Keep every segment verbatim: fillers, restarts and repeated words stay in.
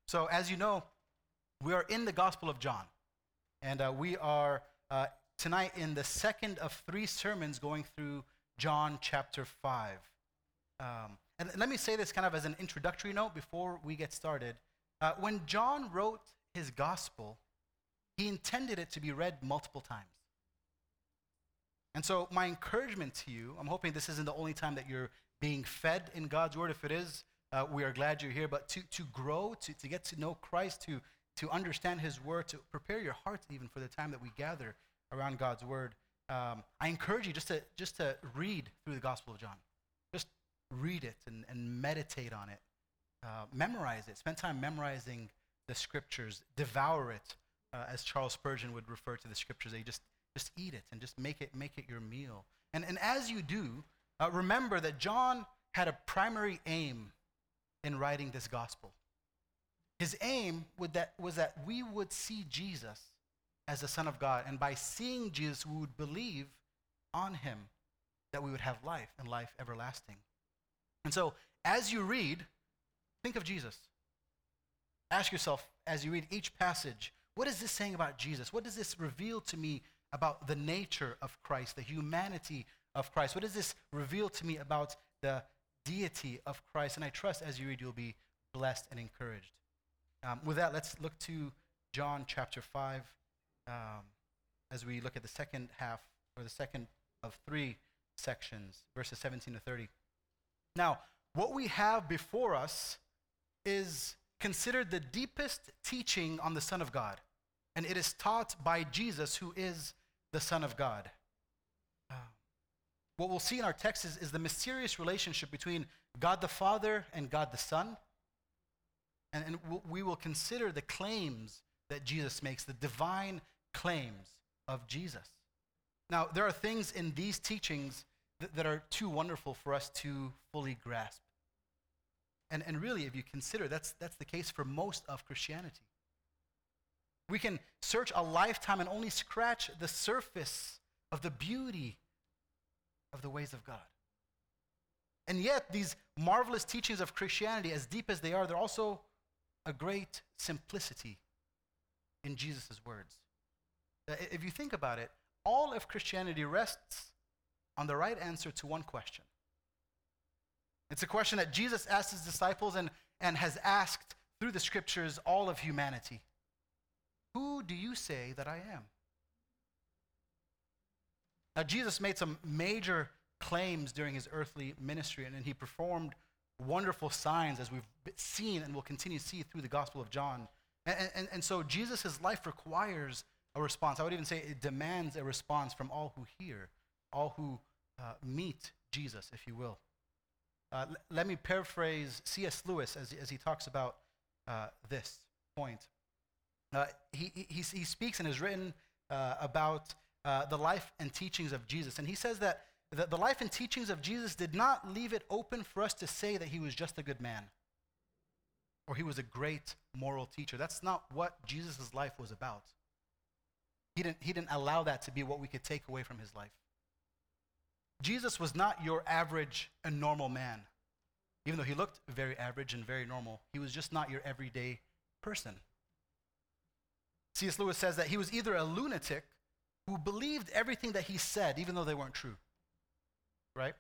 So, as you know, we are in the Gospel of John, and uh, we are uh, tonight in the second of three sermons going through John chapter five. Um, and let me say this kind of as an introductory note before we get started. Uh, when John wrote his Gospel, he intended it to be read multiple times. And so my encouragement to you, I'm hoping this isn't the only time that you're being fed in God's Word. If it is, uh, we are glad you're here. But to, to grow, to, to get to know Christ, to, to understand His Word, to prepare your heart even for the time that we gather around God's Word, um, I encourage you just to, just to read through the Gospel of John. Just read it and, and meditate on it. Uh, memorize it. Spend time memorizing the Scriptures. Devour it, uh, as Charles Spurgeon would refer to the Scriptures. They just Just eat it and just make it make it your meal. And, and as you do, uh, remember that John had a primary aim in writing this gospel. His aim would that, was that we would see Jesus as the Son of God. And by seeing Jesus, we would believe on him that we would have life and life everlasting. And so as you read, think of Jesus. Ask yourself as you read each passage, what is this saying about Jesus? What does this reveal to me about the nature of Christ, the humanity of Christ? What does this reveal to me about the deity of Christ? And I trust as you read, you'll be blessed and encouraged. Um, with that, let's look to John chapter five um, as we look at the second half, or the second of three sections, verses seventeen to thirty. Now, what we have before us is considered the deepest teaching on the Son of God. And it is taught by Jesus, who is the Son of God. Uh, what we'll see in our text is, is the mysterious relationship between God the Father and God the Son. And, and we'll, we will consider the claims that Jesus makes, the divine claims of Jesus. Now, there are things in these teachings that, that are too wonderful for us to fully grasp. And, and really, if you consider, that's, that's the case for most of Christianity. We can search a lifetime and only scratch the surface of the beauty of the ways of God. And yet, these marvelous teachings of Christianity, as deep as they are, they're also a great simplicity in Jesus' words. If you think about it, all of Christianity rests on the right answer to one question. It's a question that Jesus asked his disciples and, and has asked through the Scriptures all of humanity. Who do you say that I am? Now, Jesus made some major claims during his earthly ministry, and, and he performed wonderful signs, as we've seen and will continue to see through the Gospel of John. And, and, and so Jesus' life requires a response. I would even say it demands a response from all who hear, all who uh, meet Jesus, if you will. Uh, l- let me paraphrase C S Lewis as, as he talks about uh, this point. Uh, he, he, he speaks and has written uh, about uh, the life and teachings of Jesus. And he says that the, the life and teachings of Jesus did not leave it open for us to say that he was just a good man or he was a great moral teacher. That's not what Jesus' life was about. He didn't, he didn't allow that to be what we could take away from his life. Jesus was not your average and normal man. Even though he looked very average and very normal, he was just not your everyday person. C S Lewis says that he was either a lunatic who believed everything that he said, even though they weren't true, right?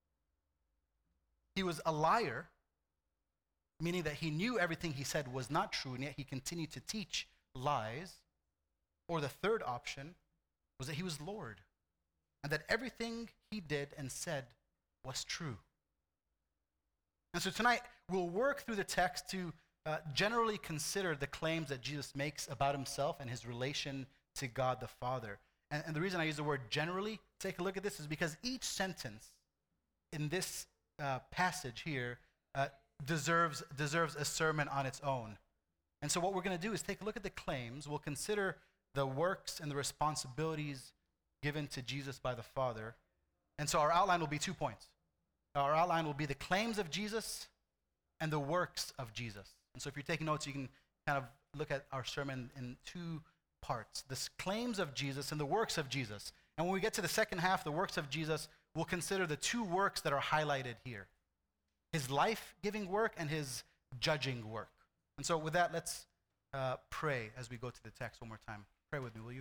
He was a liar, meaning that he knew everything he said was not true, and yet he continued to teach lies. Or the third option was that he was Lord, and that everything he did and said was true. And so tonight, we'll work through the text to Uh, generally consider the claims that Jesus makes about himself and his relation to God the Father. And, and the reason I use the word generally, take a look at this, is because each sentence in this uh, passage here uh, deserves, deserves a sermon on its own. And so what we're going to do is take a look at the claims. We'll consider the works and the responsibilities given to Jesus by the Father. And so our outline will be two points. Our outline will be the claims of Jesus and the works of Jesus. And so if you're taking notes, you can kind of look at our sermon in two parts. The claims of Jesus and the works of Jesus. And when we get to the second half, the works of Jesus, we'll consider the two works that are highlighted here. His life-giving work and his judging work. And so with that, let's uh, pray as we go to the text one more time. Pray with me, will you?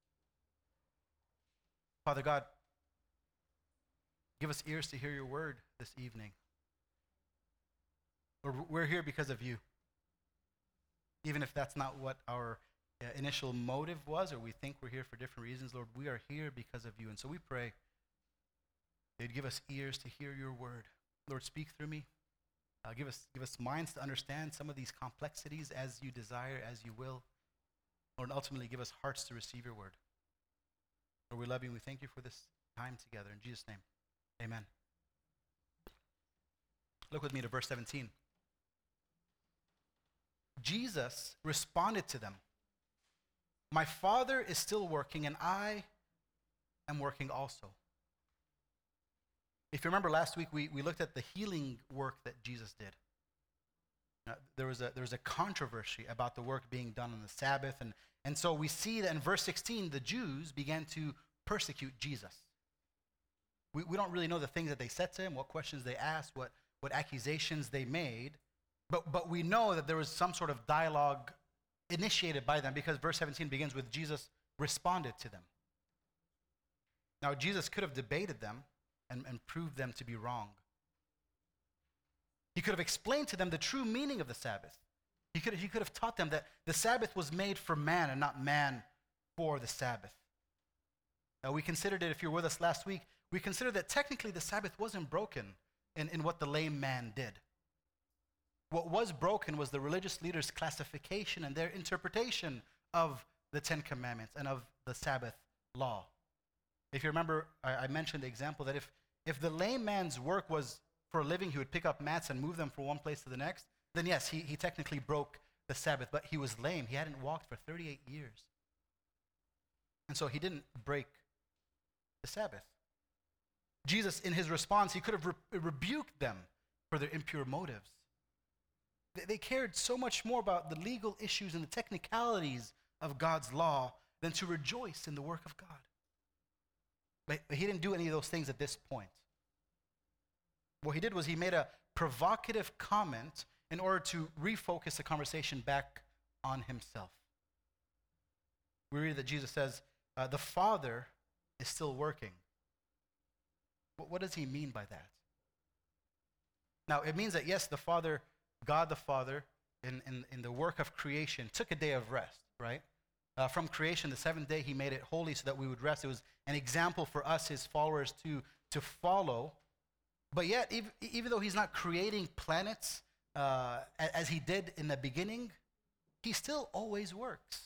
Father God, give us ears to hear your word this evening. Lord, we're here because of you. Even if that's not what our uh, initial motive was, or we think we're here for different reasons, Lord, we are here because of you. And so we pray that you'd give us ears to hear your word. Lord, speak through me. Uh, give us give us minds to understand some of these complexities as you desire, as you will. Lord, and ultimately give us hearts to receive your word. Lord, we love you and we thank you for this time together. In Jesus' name, amen. Look with me to verse seventeen. Jesus responded to them, "My Father is still working, and I am working also." If you remember last week, we, we looked at the healing work that Jesus did. Now, there was a there was a controversy about the work being done on the Sabbath, and, and so we see that in verse sixteen, the Jews began to persecute Jesus. We, we don't really know the things that they said to him, what questions they asked, what, what accusations they made, but, but we know that there was some sort of dialogue initiated by them, because verse seventeen begins with Jesus responded to them. Now, Jesus could have debated them and, and proved them to be wrong. He could have explained to them the true meaning of the Sabbath. He could, he could have taught them that the Sabbath was made for man and not man for the Sabbath. Now, we considered it, if you were with us last week, we considered that technically the Sabbath wasn't broken in, in what the lame man did. What was broken was the religious leaders' classification and their interpretation of the Ten Commandments and of the Sabbath law. If you remember, I, I mentioned the example that if, if the lame man's work was for a living, he would pick up mats and move them from one place to the next, then yes, he, he technically broke the Sabbath, but he was lame. He hadn't walked for thirty-eight years. And so he didn't break the Sabbath. Jesus, in his response, he could have re- rebuked them for their impure motives. They, they cared so much more about the legal issues and the technicalities of God's law than to rejoice in the work of God. But, but he didn't do any of those things at this point. What he did was he made a provocative comment in order to refocus the conversation back on himself. We read that Jesus says, uh, the Father is still working. What, what does he mean by that? Now, it means that, yes, the Father, God the Father, in, in, in the work of creation, took a day of rest, right? Uh, from creation, the seventh day, he made it holy so that we would rest. It was an example for us, his followers, to, to follow. But yet, even, even though he's not creating planets uh, as he did in the beginning, he still always works.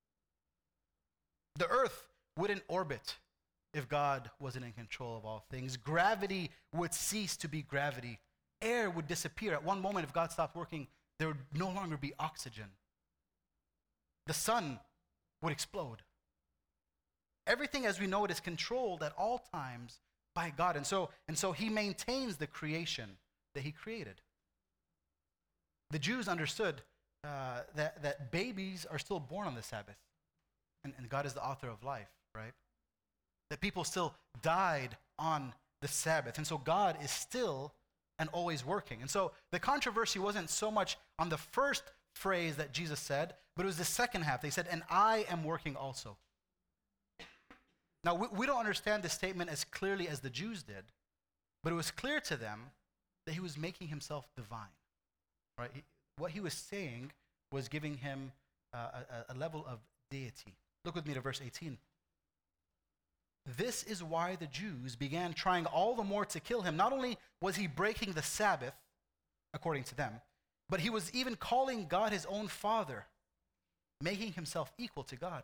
The earth wouldn't orbit if God wasn't in control of all things. Gravity would cease to be gravity. Air would disappear. At one moment, if God stopped working, there would no longer be oxygen. The sun would explode. Everything as we know it is controlled at all times by God. And so, and so he maintains the creation that he created. The Jews understood uh, that, that babies are still born on the Sabbath. And, and God is the author of life, right? That people still died on the Sabbath. And so God is still and always working. And so the controversy wasn't so much on the first phrase that Jesus said, but it was the second half. They said, and I am working also. Now, we, we don't understand this statement as clearly as the Jews did, but it was clear to them that he was making himself divine, right? He, what he was saying was giving him uh, a, a level of deity. Look with me to verse eighteen. This is why the Jews began trying all the more to kill him. Not only was he breaking the Sabbath, according to them, but he was even calling God his own Father, making himself equal to God.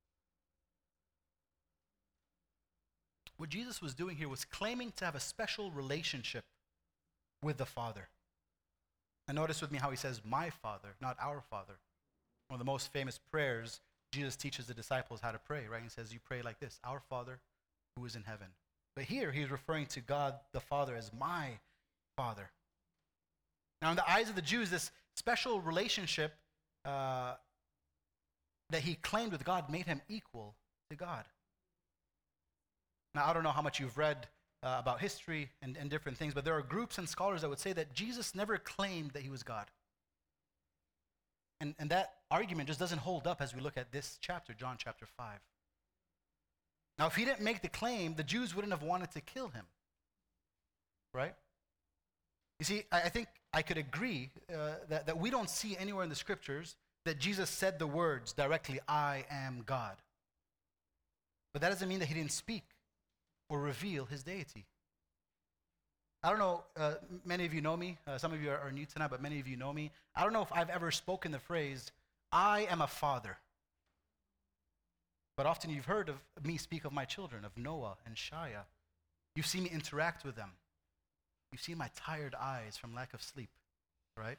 What Jesus was doing here was claiming to have a special relationship with the Father. And notice with me how he says, my Father, not our Father. One of the most famous prayers, Jesus teaches the disciples how to pray, right? He says, you pray like this, our Father who is in heaven. But here he's referring to God the Father as my Father. Now in the eyes of the Jews, this special relationship uh, that he claimed with God made him equal to God. Now I don't know how much you've read uh, about history and, and different things, but there are groups and scholars that would say that Jesus never claimed that he was God. And, and that argument just doesn't hold up as we look at this chapter, John chapter five. Now, if he didn't make the claim, the Jews wouldn't have wanted to kill him, right? You see, I, I think I could agree uh, that, that we don't see anywhere in the scriptures that Jesus said the words directly, I am God. But that doesn't mean that he didn't speak or reveal his deity. I don't know, uh, many of you know me. Uh, some of you are, are new tonight, but many of you know me. I don't know if I've ever spoken the phrase, I am a father. But often you've heard of me speak of my children, of Noah and Shia. You've seen me interact with them. You've seen my tired eyes from lack of sleep, right?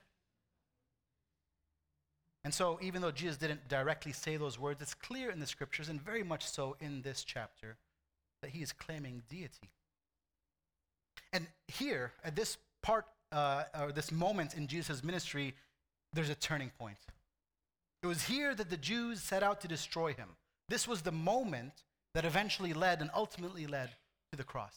And so even though Jesus didn't directly say those words, it's clear in the scriptures, and very much so in this chapter, that he is claiming deity. And here, at this part, uh, or this moment in Jesus' ministry, there's a turning point. It was here that the Jews set out to destroy him. This was the moment that eventually led and ultimately led to the cross.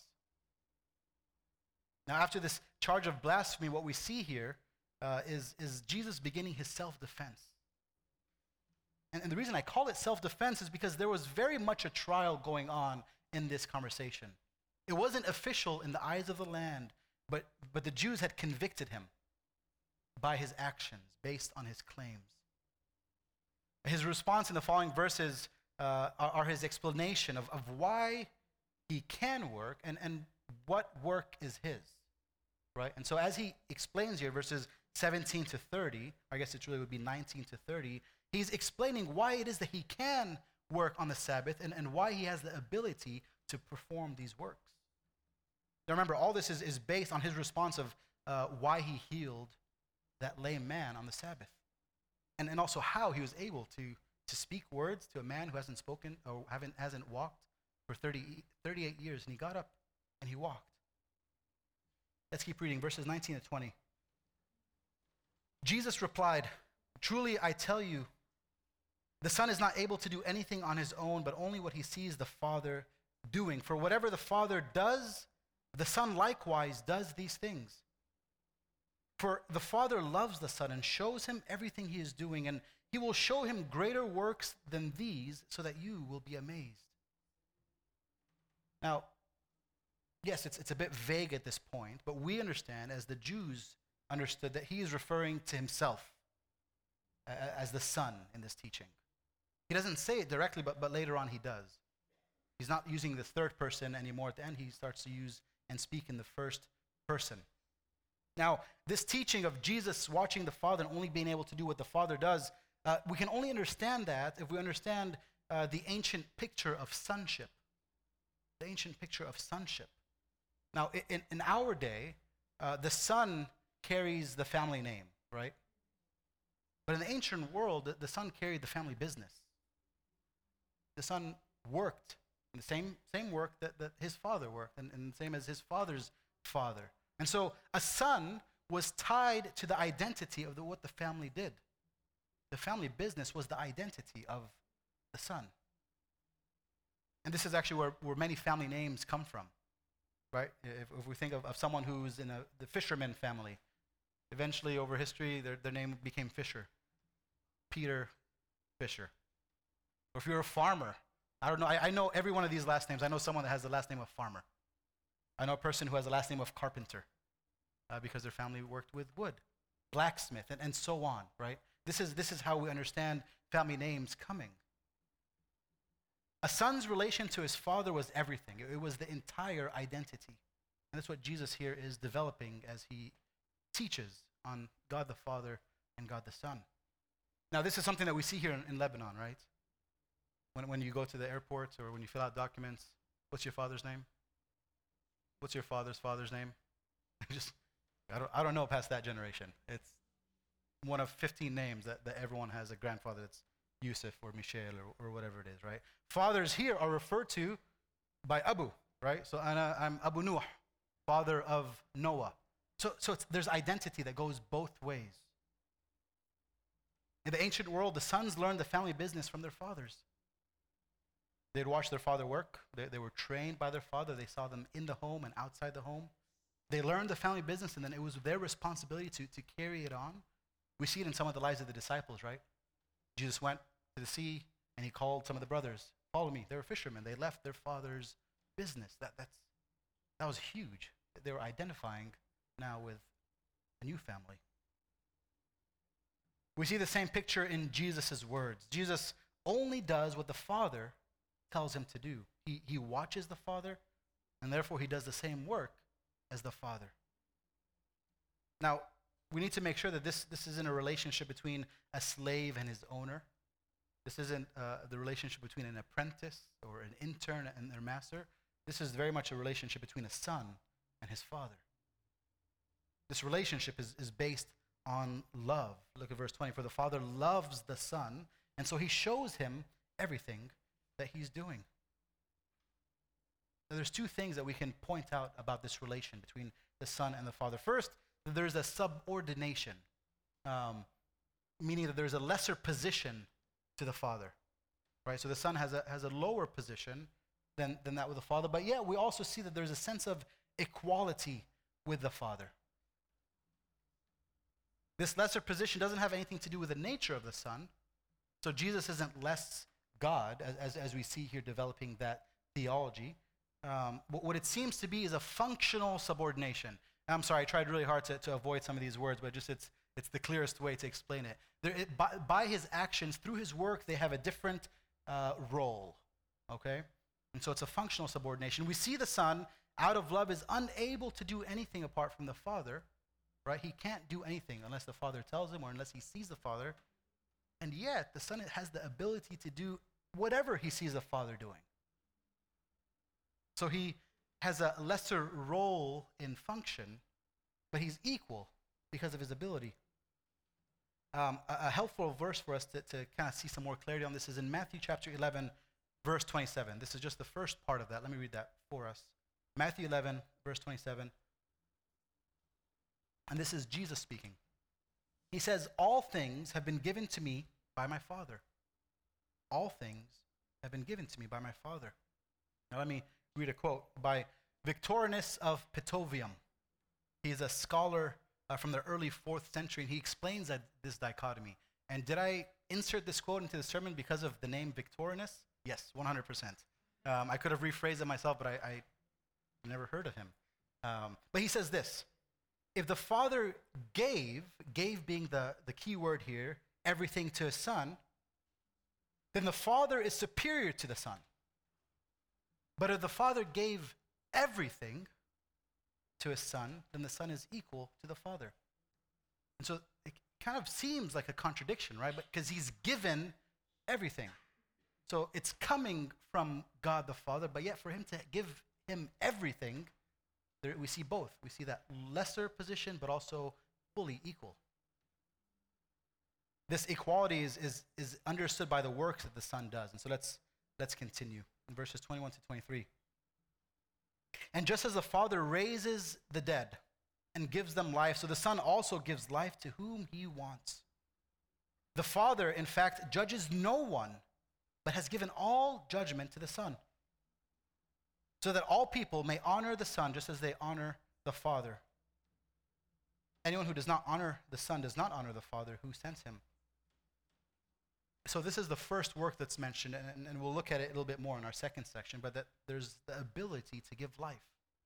Now, after this charge of blasphemy, what we see here uh, is, is Jesus beginning his self-defense. And, and the reason I call it self-defense is because there was very much a trial going on in this conversation. It wasn't official in the eyes of the land, but, but the Jews had convicted him by his actions based on his claims. His response in the following verses uh, are, are his explanation of, of why he can work and, and what work is his, right? And so as he explains here, verses seventeen to thirty, I guess it really would be nineteen to thirty, he's explaining why it is that he can work on the Sabbath and, and why he has the ability to perform these works. Now remember, all this is, is based on his response of uh, why he healed that lame man on the Sabbath. And, and also how he was able to, to speak words to a man who hasn't spoken or haven't, hasn't walked for thirty, thirty-eight years. And he got up and he walked. Let's keep reading verses nineteen to twenty. Jesus replied, "Truly I tell you, the Son is not able to do anything on his own, but only what he sees the Father doing. For whatever the Father does, the Son likewise does these things. For the Father loves the Son and shows him everything he is doing, and he will show him greater works than these, so that you will be amazed." Now, yes, it's, it's a bit vague at this point, but we understand, as the Jews understood, that he is referring to himself uh, as the Son in this teaching. He doesn't say it directly, but, but later on he does. He's not using the third person anymore. At the end, he starts to use and speak in the first person. Now, this teaching of Jesus watching the Father and only being able to do what the Father does, uh, we can only understand that if we understand uh, the ancient picture of sonship. The ancient picture of sonship. Now, in, in our day, uh, the son carries the family name, right? But in the ancient world, the, the son carried the family business. The son worked in the same, same work that, that his father worked, and, and the same as his father's father. And so a son was tied to the identity of the, what the family did. The family business was the identity of the son. And this is actually where, where many family names come from, right? If, if we think of, of someone who's in a, the fisherman family, eventually over history, their, their name became Fisher. Peter Fisher. Or if you're a farmer, I don't know, I, I know every one of these last names. I know someone that has the last name of farmer. I know a person who has the last name of carpenter uh, because their family worked with wood, blacksmith, and, and so on, right? This is, this is how we understand family names coming. A son's relation to his father was everything. It, it was the entire identity. And that's what Jesus here is developing as he teaches on God the Father and God the Son. Now, this is something that we see here in, in Lebanon, right? When, when you go to the airport or when you fill out documents, what's your father's name? What's your father's father's name? Just, I don't, I don't know past that generation. It's one of fifteen names that, that everyone has a grandfather that's Yusuf or Michel or, or whatever it is, right? Fathers here are referred to by Abu, right? So Ana, I'm Abu Nuh, father of Noah. So, so it's, there's identity that goes both ways. In the ancient world, the sons learned the family business from their fathers. They'd watch their father work. They, they were trained by their father. They saw them in the home and outside the home. They learned the family business, and then it was their responsibility to, to carry it on. We see it in some of the lives of the disciples, right? Jesus went to the sea and he called some of the brothers, follow me. They were fishermen. They left their father's business. That, that's, that was huge. They were identifying now with a new family. We see the same picture in Jesus' words. Jesus only does what the Father tells him to do. He, he watches the Father, and therefore he does the same work as the Father. Now, we need to make sure that this, this isn't a relationship between a slave and his owner. This isn't uh, the relationship between an apprentice or an intern and their master. This is very much a relationship between a son and his father. This relationship is, is based on love. Look at verse twenty. For the Father loves the Son, and so he shows him everything that he's doing. Now, there's two things that we can point out about this relation between the Son and the Father. First, there's a subordination, um, meaning that there's a lesser position to the Father, right? So the Son has a has a lower position than, than that with the Father, but yet we also see that there's a sense of equality with the Father. This lesser position doesn't have anything to do with the nature of the Son. So Jesus isn't less God, as, as, as we see here developing that theology. Um, what, what it seems to be is a functional subordination. And I'm sorry, I tried really hard to, to avoid some of these words, but just it's it's the clearest way to explain it. There, it by, by his actions, through his work, they have a different uh, role, okay? And so it's a functional subordination. We see the Son, out of love, is unable to do anything apart from the Father, right? He can't do anything unless the Father tells him or unless he sees the Father. And yet, the Son has the ability to do whatever he sees the Father doing. So he has a lesser role in function, but he's equal because of his ability. Um, a, a helpful verse for us to, to kind of see some more clarity on this is in Matthew chapter eleven, verse twenty-seven. This is just the first part of that. Let me read that for us. Matthew eleven, verse twenty-seven. And this is Jesus speaking. He says, all things have been given to me by my Father. All things have been given to me by my Father. Now let me read a quote by Victorinus of Pitovium. He is a scholar uh, from the early fourth century, and he explains that, this dichotomy. And did I insert this quote into the sermon because of the name Victorinus? Yes, one hundred percent. Um, I could have rephrased it myself, but I, I never heard of him. Um, but he says this: if the Father gave, gave being the, the key word here, everything to his Son, then the Father is superior to the Son. But if the Father gave everything to his Son, then the Son is equal to the Father. And so it kind of seems like a contradiction, right? But because he's given everything. So it's coming from God the Father, but yet for him to give him everything, there we see both. We see that lesser position, but also fully equal. This equality is, is, is understood by the works that the Son does. And so let's, let's continue in verses twenty-one to twenty-three. And just as the Father raises the dead and gives them life, so the Son also gives life to whom he wants. The Father, in fact, judges no one, but has given all judgment to the Son, so that all people may honor the Son just as they honor the Father. Anyone who does not honor the Son does not honor the Father who sent him. So this is the first work that's mentioned, and, and we'll look at it a little bit more in our second section, but that there's the ability to give life.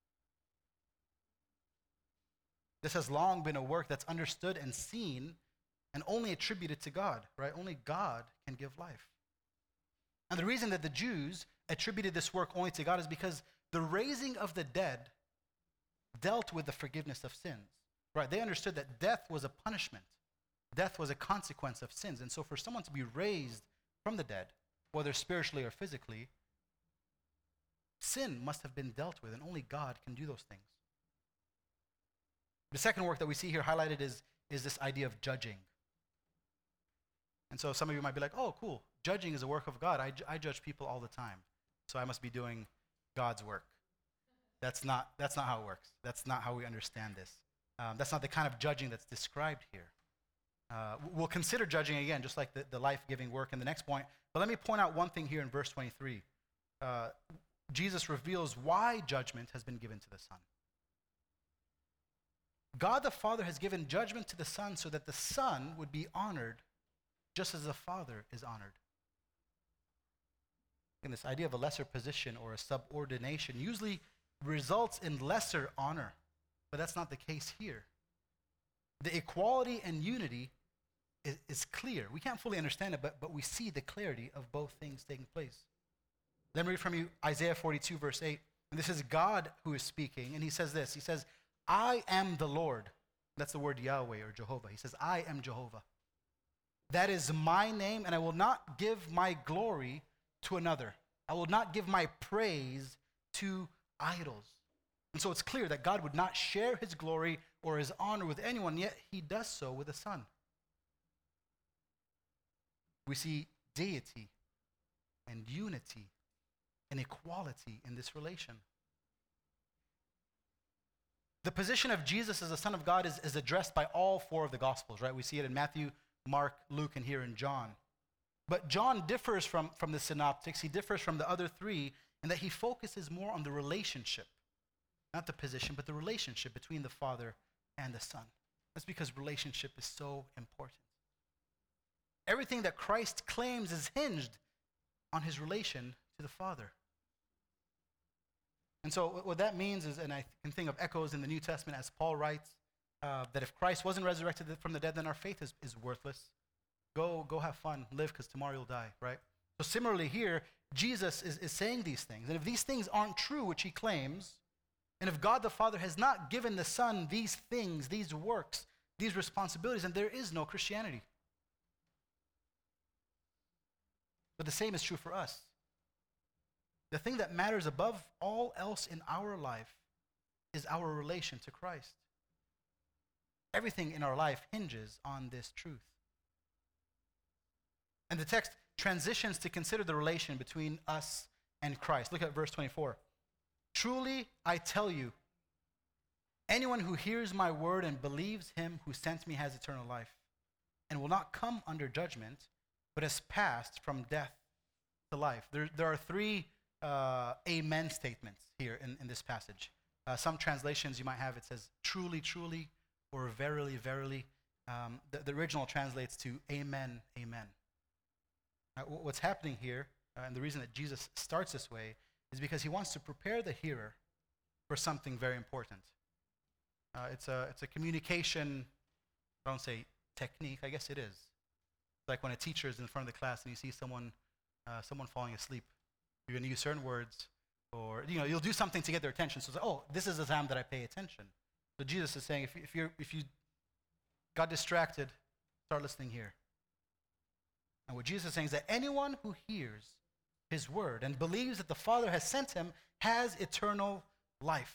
This has long been a work that's understood and seen and only attributed to God, right? Only God can give life. And the reason that the Jews attributed this work only to God is because the raising of the dead dealt with the forgiveness of sins, right? They understood that death was a punishment. Death was a consequence of sins. And so for someone to be raised from the dead, whether spiritually or physically, sin must have been dealt with, and only God can do those things. The second work that we see here highlighted is, is this idea of judging. And so some of you might be like, oh, cool. Judging is a work of God. I, I judge people all the time, so I must be doing God's work. That's not, that's not how it works. That's not how we understand this. Um, that's not the kind of judging that's described here. Uh, we'll consider judging again, just like the, the life-giving work in the next point. But let me point out one thing here in verse twenty-three. Uh, Jesus reveals why judgment has been given to the Son. God the Father has given judgment to the Son so that the Son would be honored just as the Father is honored. And this idea of a lesser position or a subordination usually results in lesser honor, but that's not the case here. The equality and unity is, is clear. We can't fully understand it, but, but we see the clarity of both things taking place. Let me read from you Isaiah forty-two, verse eight. And this is God who is speaking, and he says this. He says, I am the Lord. That's the word Yahweh or Jehovah. He says, I am Jehovah. That is my name, and I will not give my glory to another. I will not give my praise to idols. And so it's clear that God would not share his glory or his honor with anyone, yet he does so with the Son. We see deity and unity and equality in this relation. The position of Jesus as the Son of God is, is addressed by all four of the Gospels, right? We see it in Matthew, Mark, Luke, and here in John. But John differs from, from the synoptics. He differs from the other three in that he focuses more on the relationship, not the position, but the relationship between the Father and the Son. That's because relationship is so important. Everything that Christ claims is hinged on his relation to the Father. And so what that means is, and I can think of echoes in the New Testament as Paul writes, uh, that if Christ wasn't resurrected from the dead, then our faith is, is worthless. Go, go have fun, live, because tomorrow you'll die, right? So similarly here, Jesus is, is saying these things. And if these things aren't true, which he claims, and if God the Father has not given the Son these things, these works, these responsibilities, then there is no Christianity. But the same is true for us. The thing that matters above all else in our life is our relation to Christ. Everything in our life hinges on this truth. And the text transitions to consider the relation between us and Christ. Look at verse twenty-four. Truly, I tell you, anyone who hears my word and believes him who sent me has eternal life and will not come under judgment, but has passed from death to life. There, there are three uh, amen statements here in, in this passage. Uh, some translations you might have, it says truly, truly, or verily, verily. Um, the, the original translates to amen, amen. Uh, what's happening here, uh, and the reason that Jesus starts this way, is because he wants to prepare the hearer for something very important. Uh, it's a it's a communication, I don't say technique, I guess it is. It's like when a teacher is in front of the class and you see someone uh, someone falling asleep. You're going to use certain words, or you know, you'll do something to get their attention. So it's like, oh, this is the time that I pay attention. So Jesus is saying, if you, if you if you got distracted, start listening here. And what Jesus is saying is that anyone who hears his word and believes that the Father has sent him has eternal life.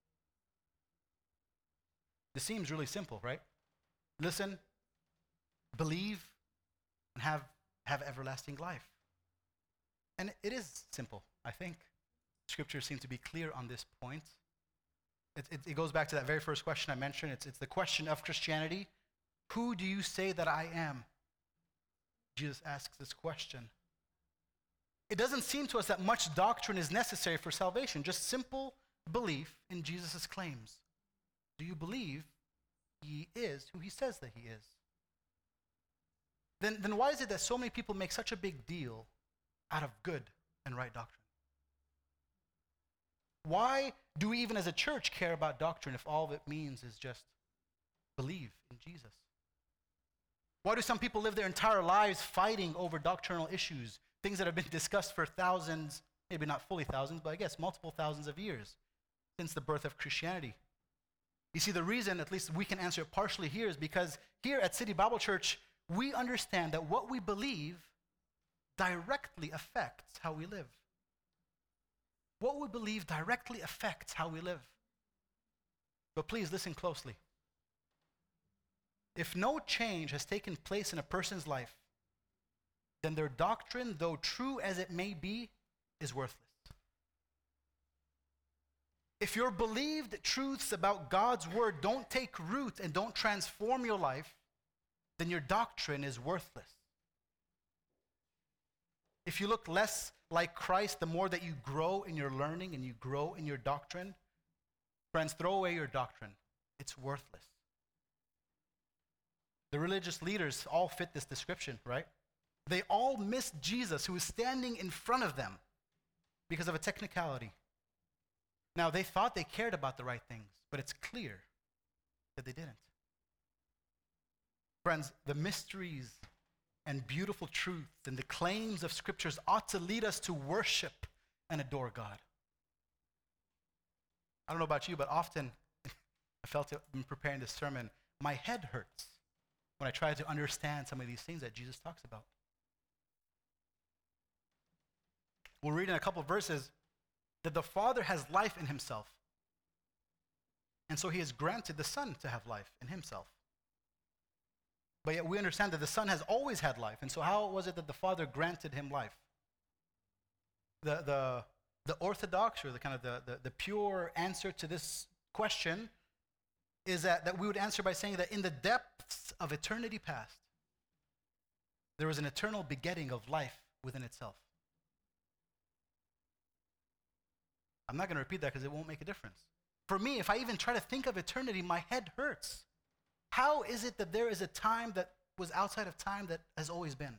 This seems really simple, right? Listen, believe, and have, have everlasting life. And it is simple, I think. Scriptures seem to be clear on this point. It, it, it goes back to that very first question I mentioned. It's, it's the question of Christianity. Who do you say that I am? Jesus asks this question. It doesn't seem to us that much doctrine is necessary for salvation, just simple belief in Jesus' claims. Do you believe he is who he says that he is? Then, then why is it that so many people make such a big deal out of good and right doctrine? Why do we even as a church care about doctrine if all it means is just believe in Jesus? Why do some people live their entire lives fighting over doctrinal issues, things that have been discussed for thousands, maybe not fully thousands, but I guess multiple thousands of years since the birth of Christianity? You see, the reason, at least we can answer it partially here, is because here at City Bible Church, we understand that what we believe directly affects how we live. What we believe directly affects how we live. But please listen closely. If no change has taken place in a person's life, then their doctrine, though true as it may be, is worthless. If your believed truths about God's word don't take root and don't transform your life, then your doctrine is worthless. If you look less like Christ the more that you grow in your learning and you grow in your doctrine, friends, throw away your doctrine. It's worthless. The religious leaders all fit this description, right? They all missed Jesus, who was standing in front of them because of a technicality. Now, they thought they cared about the right things, but it's clear that they didn't. Friends, the mysteries and beautiful truths and the claims of scriptures ought to lead us to worship and adore God. I don't know about you, but often I felt it in preparing this sermon, my head hurts when I try to understand some of these things that Jesus talks about. We'll read in a couple of verses that the Father has life in himself. And so he has granted the Son to have life in himself. But yet we understand that the Son has always had life. And so how was it that the Father granted him life? The, the, the orthodox, or the kind of the, the, the pure answer to this question is that, that we would answer by saying that in the depths of eternity past, there was an eternal begetting of life within itself. I'm not going to repeat that because it won't make a difference. For me, if I even try to think of eternity, my head hurts. How is it that there is a time that was outside of time that has always been?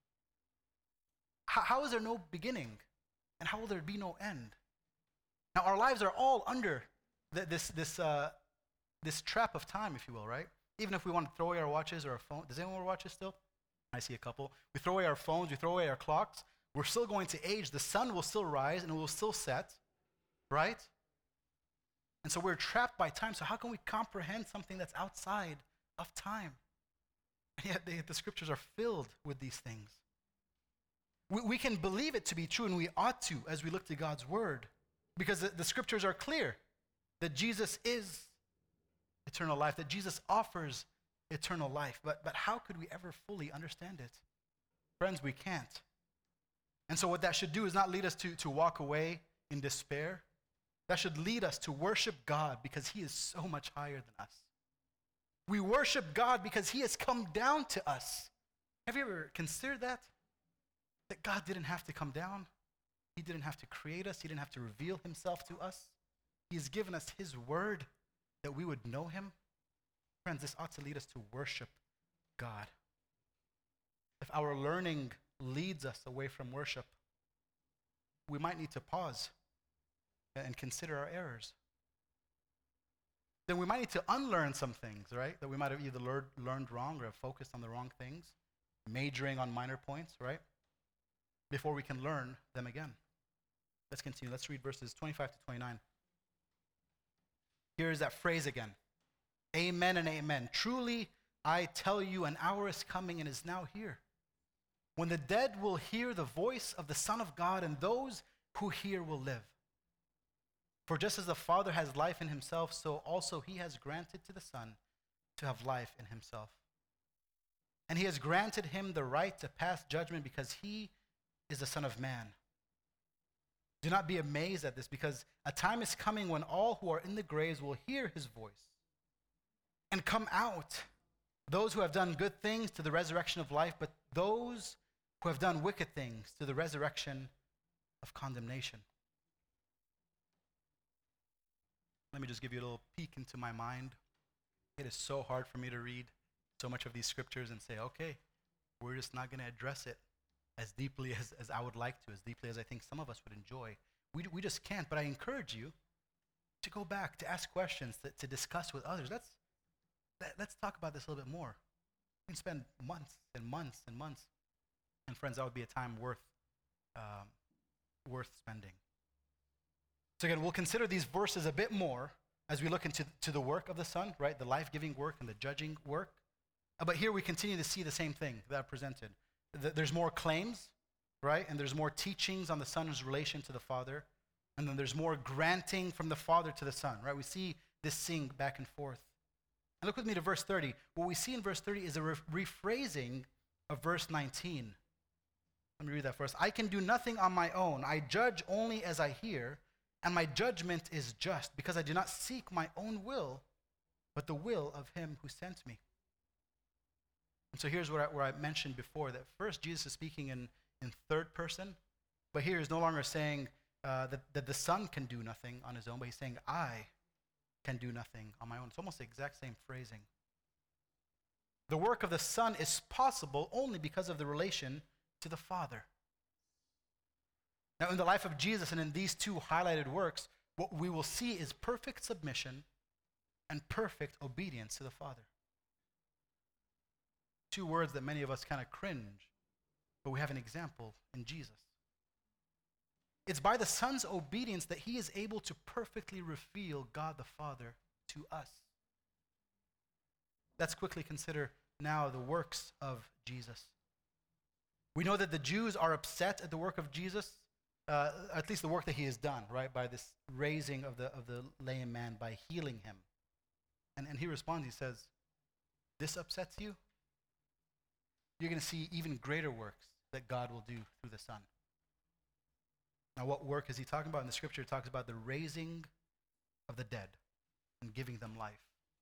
How, how is there no beginning? And how will there be no end? Now, our lives are all under the, this, this, uh, this trap of time, if you will, right? Even if we want to throw away our watches or our phone. Does anyone wear watches still? I see a couple. We throw away our phones, we throw away our clocks. We're still going to age. The sun will still rise and it will still set, right? And so we're trapped by time. So how can we comprehend something that's outside of time? And yet the, the scriptures are filled with these things. We, we can believe it to be true, and we ought to as we look to God's word, because the, the scriptures are clear that Jesus is eternal life, that Jesus offers eternal life. But, but how could we ever fully understand it? Friends, we can't. And so what that should do is not lead us to, to walk away in despair. That should lead us to worship God because he is so much higher than us. We worship God because he has come down to us. Have you ever considered that? That God didn't have to come down. He didn't have to create us. He didn't have to reveal himself to us. He has given us his word that we would know him. Friends, this ought to lead us to worship God. If our learning leads us away from worship, we might need to pause and consider our errors. Then we might need to unlearn some things, right? That we might have either learned, learned wrong or have focused on the wrong things, majoring on minor points, right? Before we can learn them again. Let's continue. Let's read verses twenty-five to twenty-nine. Here is that phrase again. Amen and amen. Truly, I tell you, an hour is coming and is now here, when the dead will hear the voice of the Son of God, and those who hear will live. For just as the Father has life in himself, so also he has granted to the Son to have life in himself. And he has granted him the right to pass judgment because he is the Son of Man. Do not be amazed at this, because a time is coming when all who are in the graves will hear his voice and come out. Those who have done good things to the resurrection of life, but those who have done wicked things to the resurrection of condemnation. Let me just give you a little peek into my mind. It is so hard for me to read so much of these scriptures and say, okay, we're just not going to address it as deeply as, as I would like to, as deeply as I think some of us would enjoy. We, we just can't, but I encourage you to go back, to ask questions, to, to discuss with others. Let's, let, let's talk about this a little bit more. We can spend months and months and months. And friends, that would be a time worth, um, worth spending. So again, we'll consider these verses a bit more as we look into to the work of the Son, right? The life-giving work and the judging work. Uh, but here we continue to see the same thing that I presented. The, there's more claims, right? And there's more teachings on the Son's relation to the Father. And then there's more granting from the Father to the Son, right? We see this sync back and forth. And look with me to verse thirty. What we see in verse thirty is a re- rephrasing of verse nineteen. Let me read that first. I can do nothing on my own. I judge only as I hear, and my judgment is just, because I do not seek my own will, but the will of him who sent me. And so here's what I, where I mentioned before, that first Jesus is speaking in, in third person, but here he's no longer saying uh, that, that the Son can do nothing on his own, but he's saying, I can do nothing on my own. It's almost the exact same phrasing. The work of the Son is possible only because of the relation to the Father. Now, in the life of Jesus and in these two highlighted works, what we will see is perfect submission and perfect obedience to the Father. Two words that many of us kind of cringe, but we have an example in Jesus. It's by the Son's obedience that he is able to perfectly reveal God the Father to us. Let's quickly consider now the works of Jesus. We know that the Jews are upset at the work of Jesus, uh, at least the work that he has done, right, by this raising of the of the lame man, by healing him. And, and he responds, he says, this upsets you? You're going to see even greater works that God will do through the Son. Now, what work is he talking about? In the scripture, it talks about the raising of the dead and giving them life.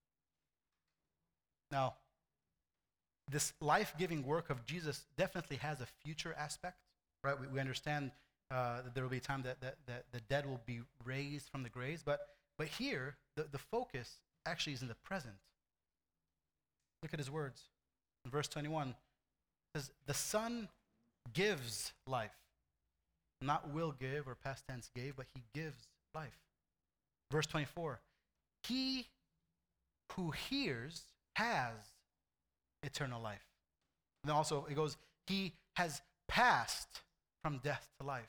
Now, this life-giving work of Jesus definitely has a future aspect, right? We, we understand uh, that there will be a time that, that, that the dead will be raised from the graves, but, but here, the, the focus actually is in the present. Look at his words. In verse twenty-one, it says, the Son gives life. Not will give or past tense gave, but he gives life. Verse twenty-four, he who hears has eternal life. And then also it goes, he has passed from death to life.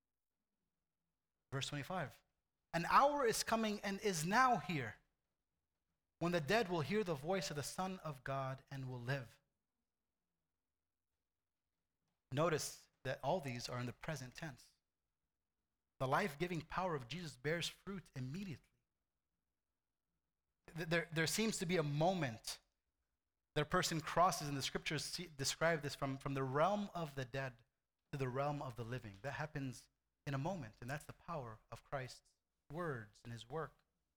Verse twenty-five, an hour is coming and is now here when the dead will hear the voice of the Son of God and will live. Notice that all these are in the present tense. The life-giving power of Jesus bears fruit immediately. There, there seems to be a moment that a person crosses, and the scriptures see, describe this from, from the realm of the dead to the realm of the living. That happens in a moment, and that's the power of Christ's words and his work.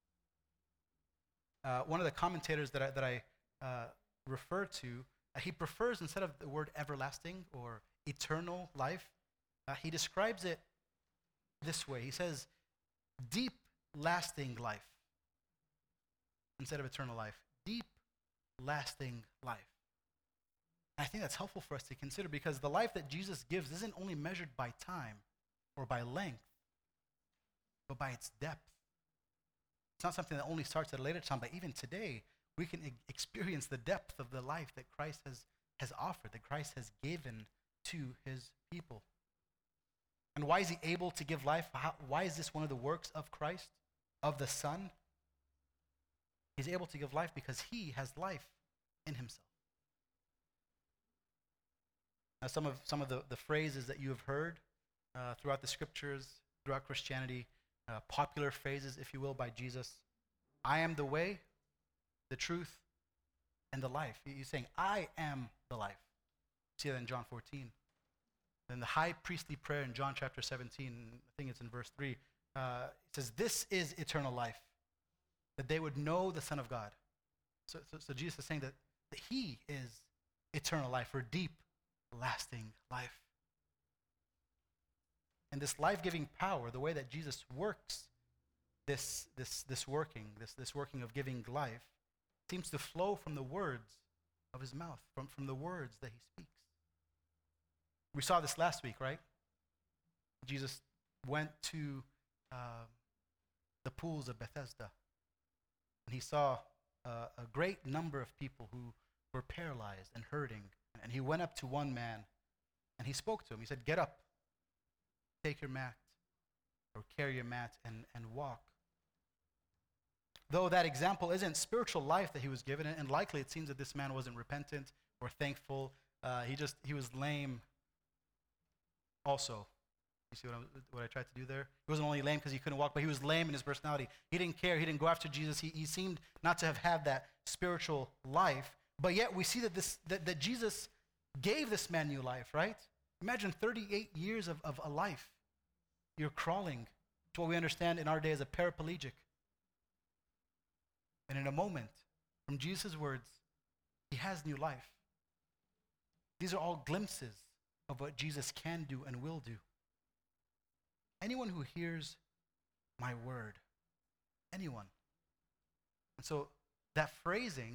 Uh, one of the commentators that I, that I uh, refer to, uh, he prefers, instead of the word everlasting or eternal life, uh, he describes it this way. He says, deep, lasting life instead of eternal life. Deep, lasting life. And I think that's helpful for us to consider, because the life that Jesus gives isn't only measured by time or by length, but by its depth. It's not something that only starts at a later time, but even today, we can e- experience the depth of the life that Christ has, has offered, that Christ has given to his people. And why is he able to give life? How, why is this one of the works of Christ, of the Son? He's able to give life because he has life in himself. Now, some of, some of the, the phrases that you have heard uh, throughout the scriptures, throughout Christianity, uh, popular phrases, if you will, by Jesus. I am the way, the truth, and the life. He's saying, I am the life. See that in John fourteen. Then the high priestly prayer in John chapter seventeen, I think it's in verse three, uh, it says, this is eternal life, that they would know the Son of God. So, so, so Jesus is saying that, that he is eternal life, or deep, lasting life. And this life-giving power, the way that Jesus works this, this, this working, this, this working of giving life, seems to flow from the words of his mouth, from, from the words that he speaks. We saw this last week, right? Jesus went to uh, the pools of Bethesda, and he saw uh, a great number of people who were paralyzed and hurting. And he went up to one man, and he spoke to him. He said, get up, take your mat, or carry your mat, and, and walk. Though that example isn't spiritual life that he was given, and likely it seems that this man wasn't repentant or thankful. Uh, he just, he was lame also. You see what, I'm, what I tried to do there? He wasn't only lame because he couldn't walk, but he was lame in his personality. He didn't care. He didn't go after Jesus. He, he seemed not to have had that spiritual life. But yet we see that this that, that Jesus gave this man new life, right? Imagine thirty-eight years of, of a life. You're crawling to what we understand in our day as a paraplegic. And in a moment, from Jesus' words, he has new life. These are all glimpses of what Jesus can do and will do. Anyone who hears my word, anyone. And so that phrasing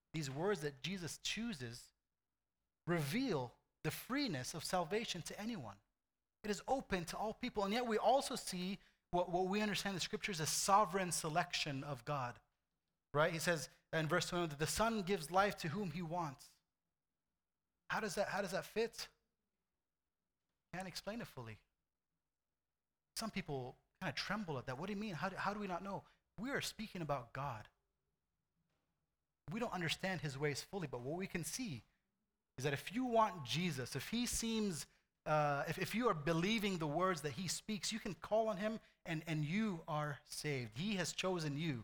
these words that Jesus chooses, reveal the freeness of salvation to anyone. It is open to all people. And yet we also see what, what we understand in the scriptures as sovereign selection of God. Right? He says in verse twenty-one that the Son gives life to whom he wants. How does that, how does that fit? Can't explain it fully. Some people kind of tremble at that. What do you mean? How do, how do we not know? We are speaking about God. We don't understand his ways fully, but what we can see is that if you want Jesus, if he seems, uh, if, if you are believing the words that he speaks, you can call on him and, and you are saved. He has chosen you.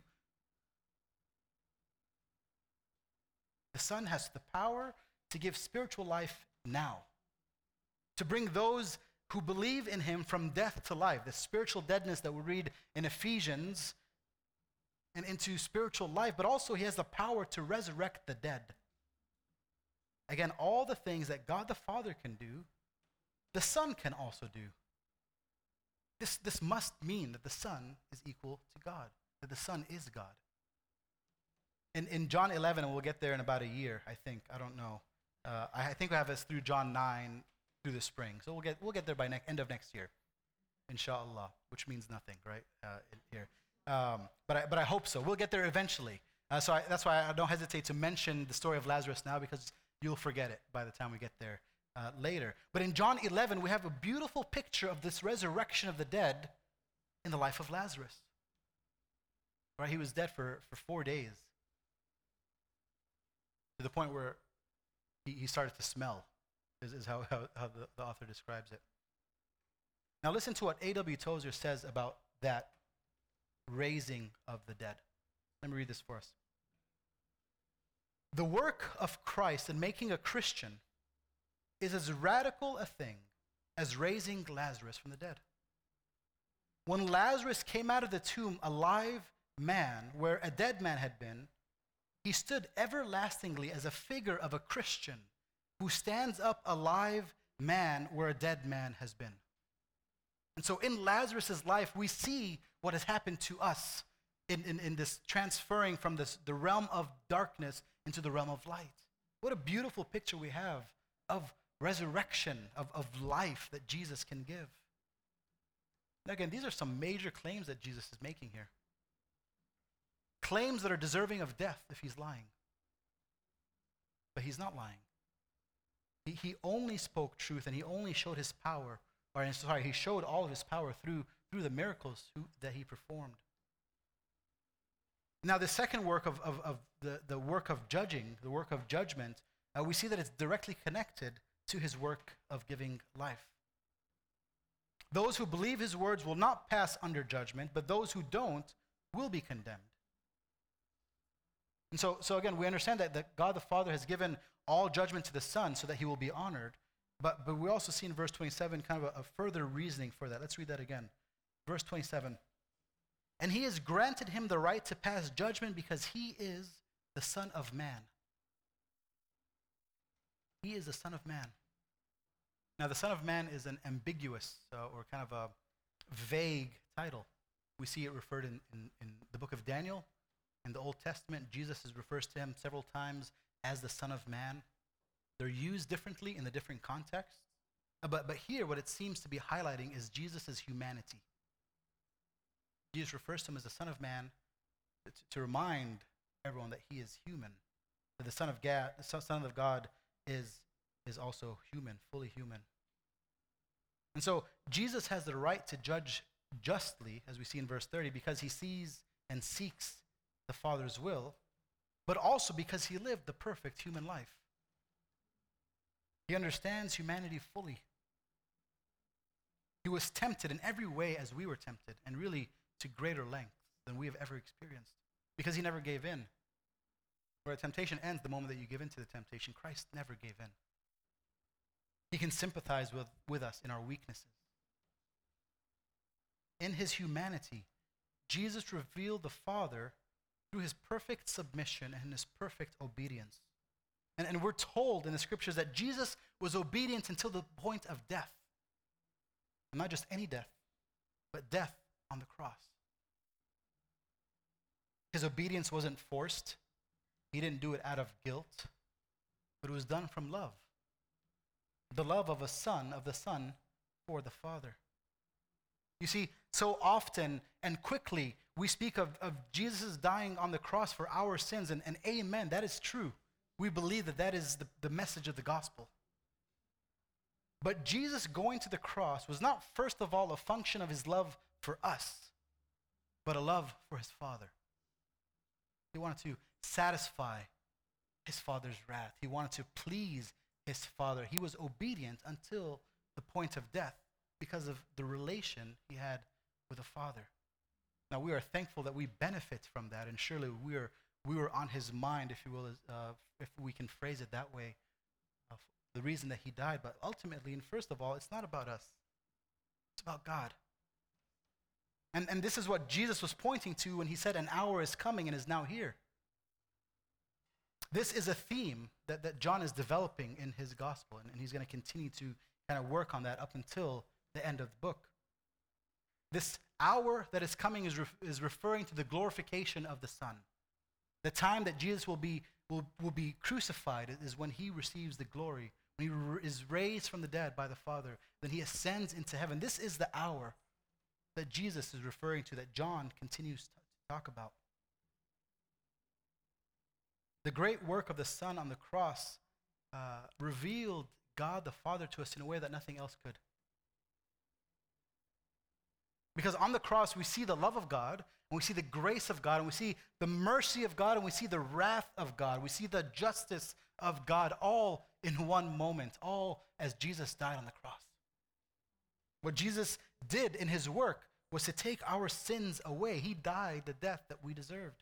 The Son has the power to give spiritual life now, to bring those who believe in him from death to life, the spiritual deadness that we read in Ephesians, and into spiritual life, but also he has the power to resurrect the dead. Again, all the things that God the Father can do, the Son can also do. This, this must mean that the Son is equal to God, that the Son is God. In, in John eleven, and we'll get there in about a year, I think, I don't know. Uh, I, I think we have this through John nine through the spring. So we'll get we'll get there by ne- end of next year, inshallah, which means nothing, right, uh, in, here. Um, but, I, but I hope so. We'll get there eventually. Uh, so I, that's why I don't hesitate to mention the story of Lazarus now, because you'll forget it by the time we get there uh, later. But in John eleven, we have a beautiful picture of this resurrection of the dead in the life of Lazarus. Right? He was dead for, for four days, to the point where he, he started to smell, is, is how, how, how the, the author describes it. Now listen to what A W Tozer says about that raising of the dead. Let me read this for us. The work of Christ in making a Christian is as radical a thing as raising Lazarus from the dead. When Lazarus came out of the tomb a live man where a dead man had been, he stood everlastingly as a figure of a Christian who stands up a live man where a dead man has been. And so in Lazarus' life, we see what has happened to us in, in, in this transferring from this, the realm of darkness into the realm of light. What a beautiful picture we have of resurrection, of, of life that Jesus can give. Now again, these are some major claims that Jesus is making here. Claims that are deserving of death if he's lying. But he's not lying. He, he only spoke truth, and he only showed his power, or sorry, he showed all of his power through, through the miracles who, that he performed. Now the second work of, of, of the, the work of judging, the work of judgment, uh, we see that it's directly connected to his work of giving life. Those who believe his words will not pass under judgment, but those who don't will be condemned. And so, so again, we understand that, that God the Father has given all judgment to the Son so that he will be honored. But, but we also see in verse twenty-seven kind of a, a further reasoning for that. Let's read that again. Verse twenty-seven. And he has granted him the right to pass judgment because he is the Son of Man. He is the Son of Man. Now, the Son of Man is an ambiguous uh, or kind of a vague title. We see it referred in, in, in the book of Daniel. In the Old Testament, Jesus is refers to him several times as the Son of Man. They're used differently in the different contexts. Uh, but, but here, what it seems to be highlighting is Jesus' humanity. Jesus refers to him as the Son of Man to, to remind everyone that he is human. That the Son of God, the Son of God is, is also human, fully human. And so Jesus has the right to judge justly, as we see in verse thirty, because he sees and seeks the Father's will, but also because he lived the perfect human life. He understands humanity fully. He was tempted in every way as we were tempted, and really to greater lengths than we have ever experienced, because he never gave in. Where temptation ends the moment that you give in to the temptation, Christ never gave in. He can sympathize with, with us in our weaknesses. In his humanity, Jesus revealed the Father through his perfect submission and his perfect obedience. And, and we're told in the scriptures that Jesus was obedient until the point of death. And not just any death, but death on the cross. His obedience wasn't forced. He didn't do it out of guilt, but it was done from love. The love of a son, of the Son for the Father. You see, so often and quickly we speak of, of Jesus dying on the cross for our sins, and, and amen, that is true. We believe that that is the, the message of the gospel. But Jesus going to the cross was not, first of all, a function of his love for us, but a love for his Father. He wanted to satisfy his Father's wrath. He wanted to please his Father. He was obedient until the point of death because of the relation he had with the Father. Now, we are thankful that we benefit from that, and surely we are we were on his mind, if you will, uh, if we can phrase it that way, of the reason that he died. But ultimately, and first of all, it's not about us. It's about God. And, and this is what Jesus was pointing to when he said, an hour is coming and is now here. This is a theme that, that John is developing in his gospel, and, and he's going to continue to kind of work on that up until the end of the book. This hour that is coming is, re- is referring to the glorification of the Son. The time that Jesus will be, will, will be crucified is when he receives the glory, when he r- is raised from the dead by the Father, then he ascends into heaven. This is the hour that Jesus is referring to, that John continues to talk about. The great work of the Son on the cross uh, revealed God the Father to us in a way that nothing else could. Because on the cross, we see the love of God, and we see the grace of God, and we see the mercy of God, and we see the wrath of God. We see the justice of God all in one moment, all as Jesus died on the cross. What Jesus did in his work was to take our sins away. He died the death that we deserved.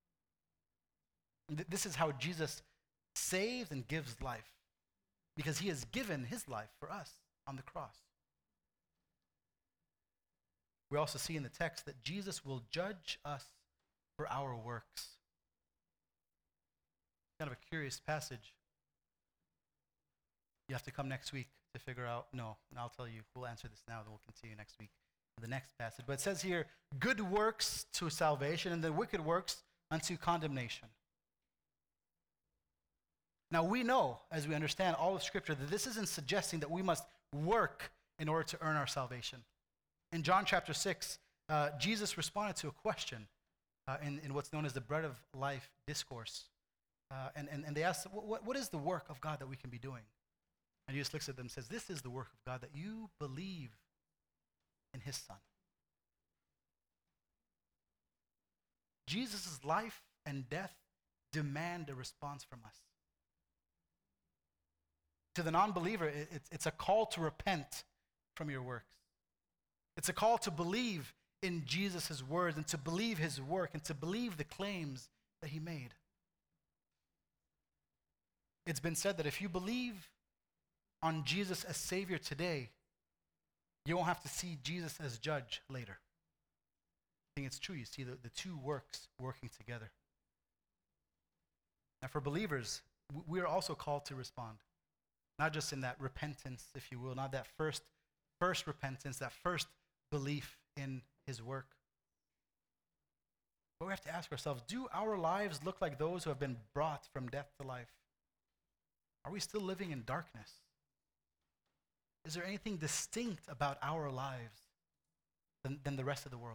This is how Jesus saves and gives life, because he has given his life for us on the cross. We also see in the text that Jesus will judge us for our works. Kind of a curious passage. You have to come next week to figure out. No, and I'll tell you, we'll answer this now, then we'll continue next week in the next passage. But it says here, good works to salvation, and the wicked works unto condemnation. Now we know, as we understand all of Scripture, that this isn't suggesting that we must work in order to earn our salvation. In John chapter six, uh, Jesus responded to a question uh, in, in what's known as the Bread of Life discourse. Uh, and, and, and they asked, what, what is the work of God that we can be doing? And Jesus looks at them and says, this is the work of God, that you believe in his Son. Jesus' life and death demand a response from us. To the non-believer, it, it's, it's a call to repent from your works. It's a call to believe in Jesus' words and to believe his work and to believe the claims that he made. It's been said that if you believe on Jesus as Savior today, you won't have to see Jesus as judge later. I think it's true. You see the, the two works working together. Now for believers, we are also called to respond. Not just in that repentance, if you will, not that first, first repentance, that first belief in his work. But we have to ask ourselves, do our lives look like those who have been brought from death to life? Are we still living in darkness? Is there anything distinct about our lives than, than the rest of the world?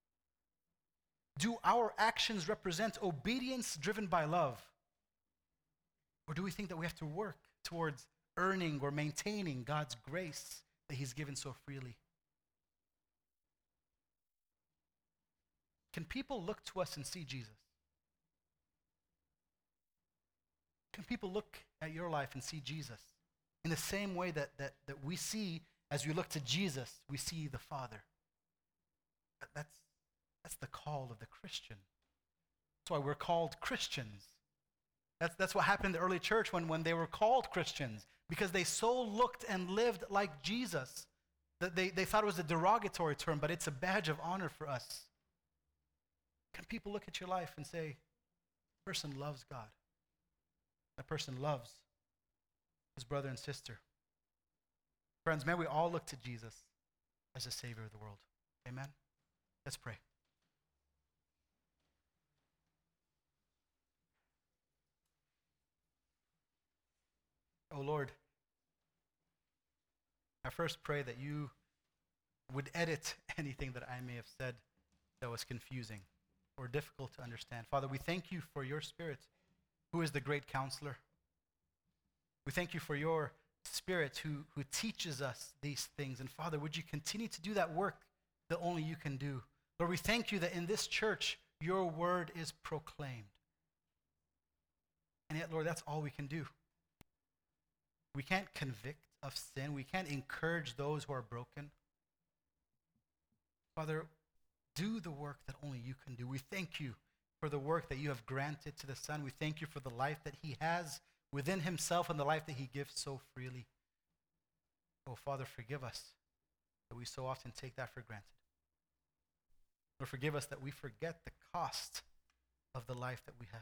Do our actions represent obedience driven by love? Or do we think that we have to work towards earning or maintaining God's grace that he's given so freely? Can people look to us and see Jesus? Can people look at your life and see Jesus in the same way that, that, that we see, as we look to Jesus, we see the Father? That's, that's the call of the Christian. That's why we're called Christians. That's, that's what happened in the early church when, when they were called Christians, because they so looked and lived like Jesus that they, they thought it was a derogatory term, but it's a badge of honor for us. Can people look at your life and say, that person loves God? That person loves his brother and sister. Friends, may we all look to Jesus as the Savior of the world. Amen? Let's pray. Oh Lord, I first pray that you would edit anything that I may have said that was confusing or difficult to understand. Father, we thank you for your Spirit, who is the great counselor. We thank you for your Spirit who, who teaches us these things. And Father, would you continue to do that work that only you can do? Lord, we thank you that in this church, your word is proclaimed. And yet, Lord, that's all we can do. We can't convict of sin. We can't encourage those who are broken. Father, do the work that only you can do. We thank you for the work that you have granted to the Son. We thank you for the life that he has within himself and the life that he gives so freely. Oh, Father, forgive us that we so often take that for granted. Lord, forgive us that we forget the cost of the life that we have.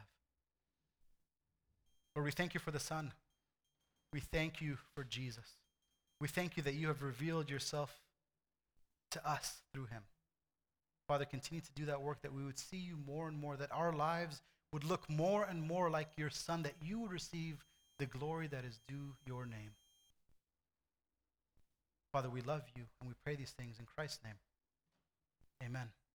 Lord, we thank you for the Son. We thank you for Jesus. We thank you that you have revealed yourself to us through him. Father, continue to do that work, that we would see you more and more, that our lives would look more and more like your Son, that you would receive the glory that is due your name. Father, we love you, and we pray these things in Christ's name. Amen.